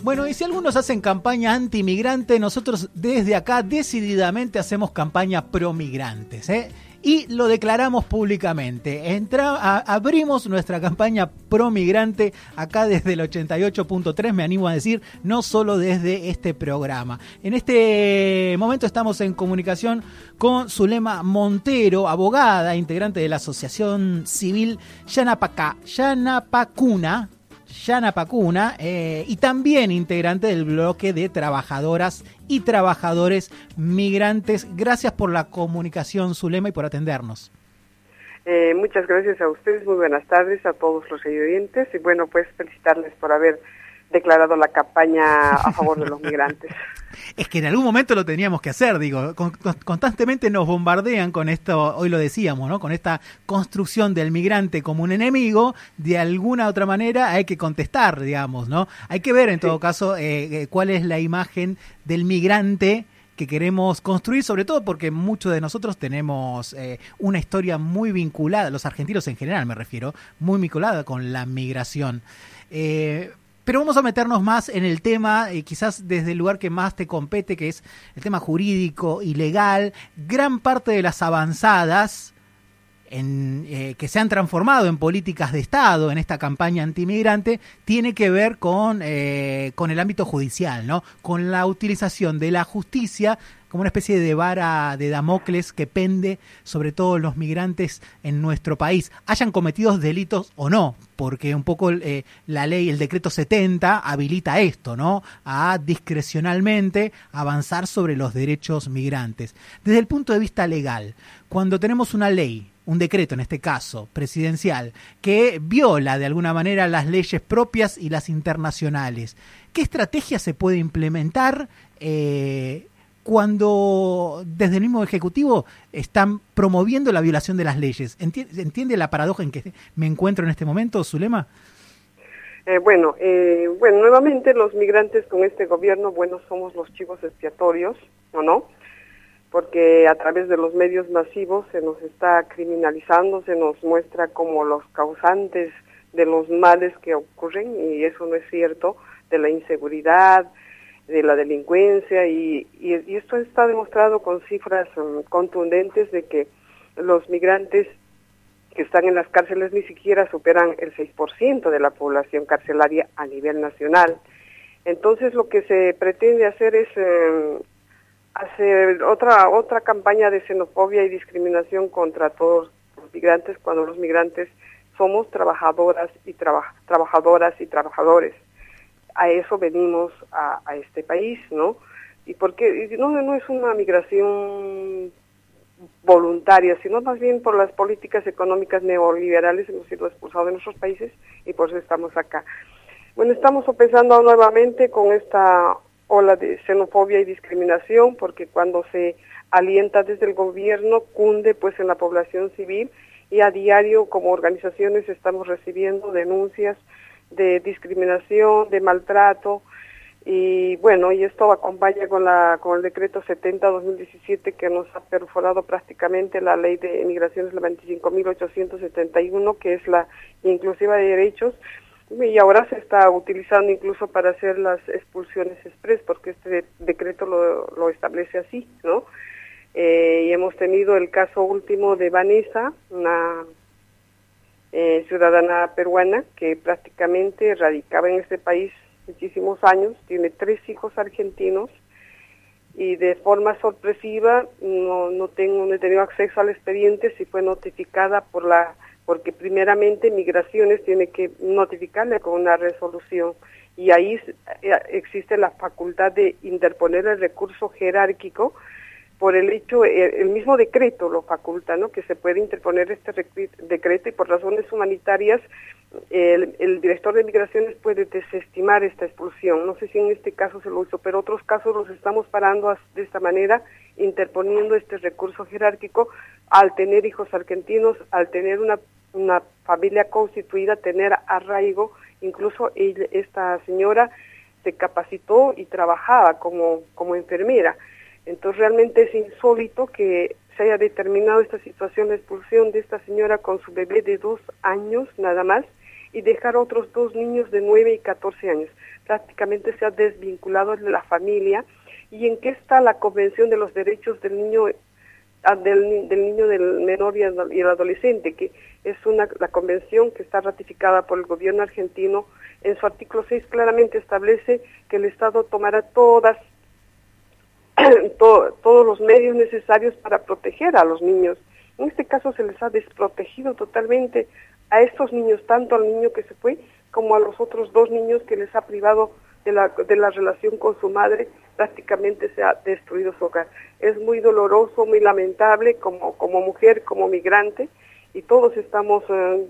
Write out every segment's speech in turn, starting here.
Bueno, y si algunos hacen campaña anti-migrante, nosotros desde acá decididamente hacemos campaña pro-migrantes, ¿eh? Y lo declaramos públicamente. Abrimos nuestra campaña pro-migrante acá desde el 88.3, me animo a decir, no solo desde este programa. En este momento estamos en comunicación con Zulema Montero, abogada, integrante de la Asociación Civil Yanapacuna, y también integrante del bloque de trabajadoras y trabajadores migrantes. Gracias por la comunicación, Zulema, y por atendernos. Muchas gracias a ustedes, muy buenas tardes a todos los oyentes, y bueno, pues felicitarles por haber declarado la campaña a favor de los migrantes. Es que en algún momento lo teníamos que hacer, digo, constantemente nos bombardean con esto, hoy lo decíamos, ¿no? Con esta construcción del migrante como un enemigo, de alguna otra manera hay que contestar, digamos, ¿no? Hay que ver en todo caso cuál es la imagen del migrante que queremos construir, sobre todo porque muchos de nosotros tenemos una historia muy vinculada, los argentinos en general me refiero, muy vinculada con la migración. Pero vamos a meternos más en el tema, quizás desde el lugar que más te compete, que es el tema jurídico y legal. Gran parte de las avanzadas que se han transformado en políticas de Estado en esta campaña antimigrante tiene que ver con el ámbito judicial, ¿no? Con la utilización de la justicia como una especie de vara de Damocles que pende sobre todos los migrantes en nuestro país, hayan cometido delitos o no, porque un poco la ley, el decreto 70 habilita esto, ¿no? A discrecionalmente avanzar sobre los derechos migrantes. Desde el punto de vista legal, cuando tenemos una ley, un decreto en este caso, presidencial, que viola de alguna manera las leyes propias y las internacionales, ¿qué estrategia se puede implementar cuando desde el mismo Ejecutivo están promoviendo la violación de las leyes? ¿Entiende la paradoja en que me encuentro en este momento, Zulema? Bueno, nuevamente los migrantes con este gobierno, somos los chivos expiatorios, ¿o no? Porque a través de los medios masivos se nos está criminalizando, se nos muestra como los causantes de los males que ocurren, y eso no es cierto, de la inseguridad, de la delincuencia, y esto está demostrado con cifras contundentes de que los migrantes que están en las cárceles ni siquiera superan el 6% de la población carcelaria a nivel nacional. Entonces lo que se pretende hacer es hacer otra campaña de xenofobia y discriminación contra todos los migrantes, cuando los migrantes somos trabajadoras y trabajadores. A eso venimos a este país, ¿no? Y porque no es una migración voluntaria, sino más bien por las políticas económicas neoliberales hemos sido expulsados de nuestros países y por eso estamos acá. Bueno, estamos empezando nuevamente con esta ola de xenofobia y discriminación, porque cuando se alienta desde el gobierno, cunde pues en la población civil, y a diario como organizaciones estamos recibiendo denuncias de discriminación, de maltrato, y bueno, y esto acompaña con el decreto 70-2017 que nos ha perforado prácticamente la ley de migraciones, la 25.871, que es la inclusiva de derechos, y ahora se está utilizando incluso para hacer las expulsiones express, porque este decreto lo establece así, ¿no? Y hemos tenido el caso último de Vanessa, una ciudadana peruana que prácticamente radicaba en este país muchísimos años, tiene 3 hijos argentinos, y de forma sorpresiva no he tenido acceso al expediente si fue notificada porque primeramente Migraciones tiene que notificarle con una resolución, y ahí existe la facultad de interponer el recurso jerárquico por el hecho, el mismo decreto lo faculta, ¿no? Que se puede interponer este decreto, y por razones humanitarias el director de Migraciones puede desestimar esta expulsión. No sé si en este caso se lo hizo, pero otros casos los estamos parando de esta manera, interponiendo este recurso jerárquico al tener hijos argentinos, al tener una familia constituida, tener arraigo. Incluso esta señora se capacitó y trabajaba como enfermera. Entonces realmente es insólito que se haya determinado esta situación de expulsión de esta señora con su bebé de 2 años nada más, y dejar otros 2 niños de 9 y 14 años. prácticamente se ha desvinculado de la familia. ¿Y en qué está la Convención de los Derechos del Niño, del menor y el adolescente? Que es la convención que está ratificada por el gobierno argentino. En su artículo 6 claramente establece que el Estado tomará todos los medios necesarios para proteger a los niños. En este caso se les ha desprotegido totalmente a estos niños, tanto al niño que se fue como a los otros 2 niños que les ha privado de la relación con su madre. Prácticamente se ha destruido su hogar. Es muy doloroso, muy lamentable como mujer, como migrante, y todos estamos,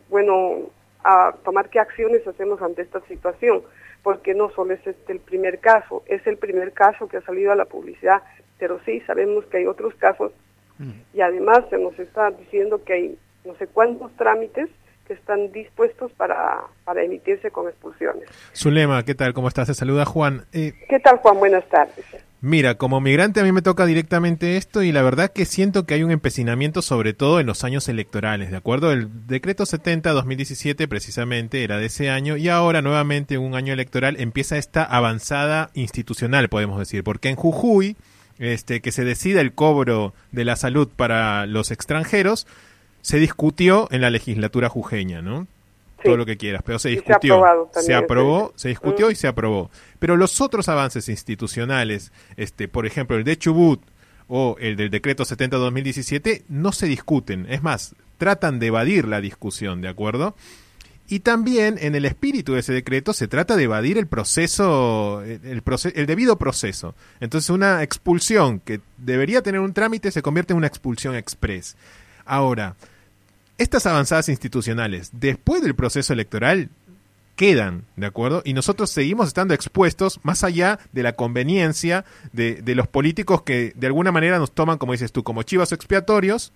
a tomar qué acciones hacemos ante esta situación, porque no solo es el primer caso, es el primer caso que ha salido a la publicidad, pero sí sabemos que hay otros casos, y además se nos está diciendo que hay no sé cuántos trámites que están dispuestos para emitirse con expulsiones. Zulema, ¿qué tal? ¿Cómo estás? Te saluda Juan. ¿Qué tal, Juan? Buenas tardes. Mira, como migrante a mí me toca directamente esto y la verdad que siento que hay un empecinamiento sobre todo en los años electorales, ¿de acuerdo? El decreto 70-2017 precisamente era de ese año y ahora nuevamente en un año electoral empieza esta avanzada institucional, podemos decir, porque en Jujuy, que se decida el cobro de la salud para los extranjeros, se discutió en la legislatura jujeña, ¿no? Sí. Todo lo que quieras, pero se discutió, se aprobó, se discutió y se aprobó. Pero los otros avances institucionales, por ejemplo, el de Chubut o el del decreto 70-2017, no se discuten. Es más, tratan de evadir la discusión, ¿de acuerdo? Y también en el espíritu de ese decreto se trata de evadir el proceso, el debido proceso. Entonces una expulsión que debería tener un trámite se convierte en una expulsión express. Ahora, estas avanzadas institucionales, después del proceso electoral, quedan, ¿de acuerdo? Y nosotros seguimos estando expuestos, más allá de la conveniencia de los políticos que de alguna manera nos toman, como dices tú, como chivos expiatorios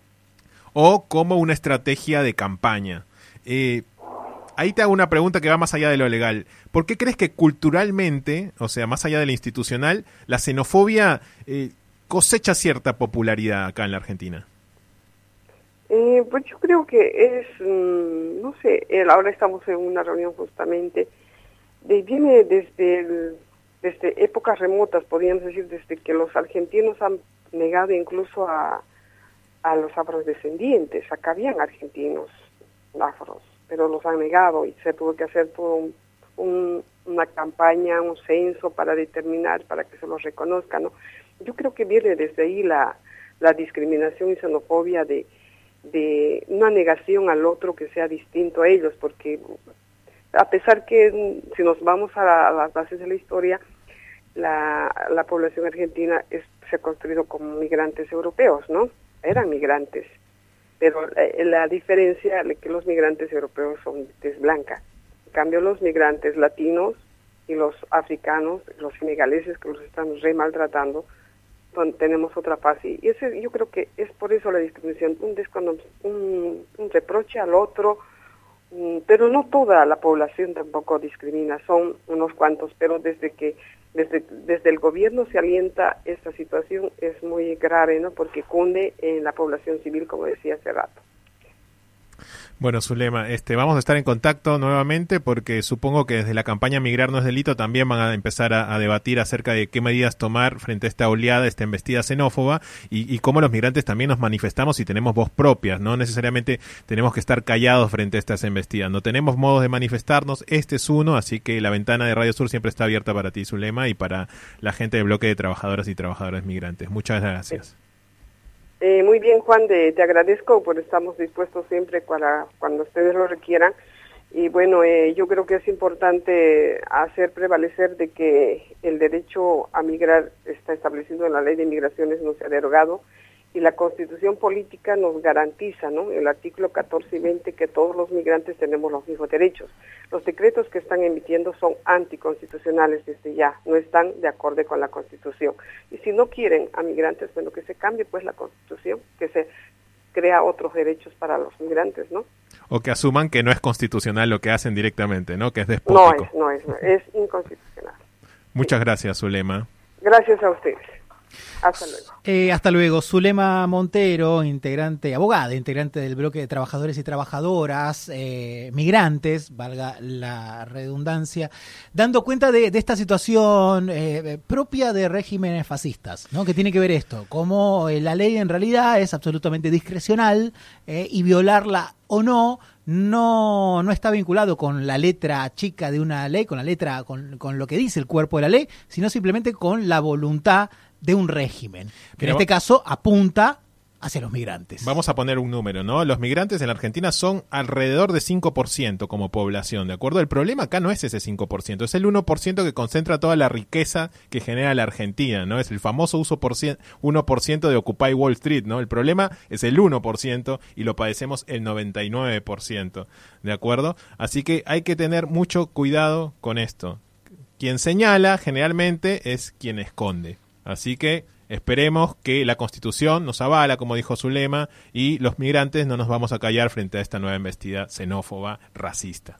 o como una estrategia de campaña. Ahí te hago una pregunta que va más allá de lo legal. ¿Por qué crees que culturalmente, o sea, más allá de lo institucional, la xenofobia cosecha cierta popularidad acá en la Argentina? Pues yo creo que es, no sé, ahora estamos en una reunión justamente, viene desde épocas remotas, podríamos decir, desde que los argentinos han negado incluso a los afrodescendientes. Acá habían argentinos afros, pero los han negado y se tuvo que hacer todo una campaña, un censo para determinar, para que se los reconozcan, ¿no? Yo creo que viene desde ahí la discriminación y xenofobia de una negación al otro que sea distinto a ellos, porque a pesar que si nos vamos a las bases de la historia, la población argentina se ha construido como migrantes europeos, ¿no? Eran migrantes, pero la diferencia es que los migrantes europeos son de tez blanca. En cambio, los migrantes latinos y los africanos, los senegaleses que los están maltratando, tenemos otra paz, y ese, yo creo que es por eso la discriminación, un reproche al otro, pero no toda la población tampoco discrimina, son unos cuantos, pero desde el gobierno se alienta esta situación es muy grave, ¿no? Porque cunde en la población civil, como decía hace rato. Bueno, Zulema, vamos a estar en contacto nuevamente porque supongo que desde la campaña Migrar no es delito también van a empezar a debatir acerca de qué medidas tomar frente a esta oleada, esta embestida xenófoba y cómo los migrantes también nos manifestamos y tenemos voz propia. No necesariamente tenemos que estar callados frente a estas embestidas. No tenemos modos de manifestarnos. Este es uno, así que la ventana de Radio Sur siempre está abierta para ti, Zulema, y para la gente del bloque de trabajadoras y trabajadores migrantes. Muchas gracias. Muy bien, Juan, te agradezco, porque estamos dispuestos siempre cuando ustedes lo requieran. Y bueno, yo creo que es importante hacer prevalecer de que el derecho a migrar está establecido en la Ley de Migraciones, no se ha derogado, y la Constitución Política nos garantiza, ¿no?, el artículo 14 y 20, que todos los migrantes tenemos los mismos derechos. Los decretos que están emitiendo son anticonstitucionales desde ya, no están de acuerdo con la Constitución. Y si no quieren a migrantes, bueno, que se cambie pues la Constitución, que se crea otros derechos para los migrantes, ¿no? O que asuman que no es constitucional lo que hacen directamente, ¿no?, que es despótico. No es inconstitucional. Muchas gracias, Zulema. Gracias a ustedes. Hasta luego. Hasta luego. Zulema Montero, abogada, integrante del bloque de trabajadores y trabajadoras, migrantes, valga la redundancia, dando cuenta de esta situación propia de regímenes fascistas, ¿no? Que tiene que ver esto, cómo la ley en realidad es absolutamente discrecional y violarla o no está vinculado con la letra chica de una ley, con la letra, con lo que dice el cuerpo de la ley, sino simplemente con la voluntad de un régimen, que en este caso apunta hacia los migrantes. Vamos a poner un número, ¿no? Los migrantes en la Argentina son alrededor de 5% como población, ¿de acuerdo? El problema acá no es ese 5%, es el 1% que concentra toda la riqueza que genera la Argentina, ¿no? Es el famoso 1% de Occupy Wall Street, ¿no? El problema es el 1% y lo padecemos el 99%, ¿de acuerdo? Así que hay que tener mucho cuidado con esto. Quien señala generalmente es quien esconde. Así que esperemos que la Constitución nos avala, como dijo Zulema, y los migrantes no nos vamos a callar frente a esta nueva embestida xenófoba, racista.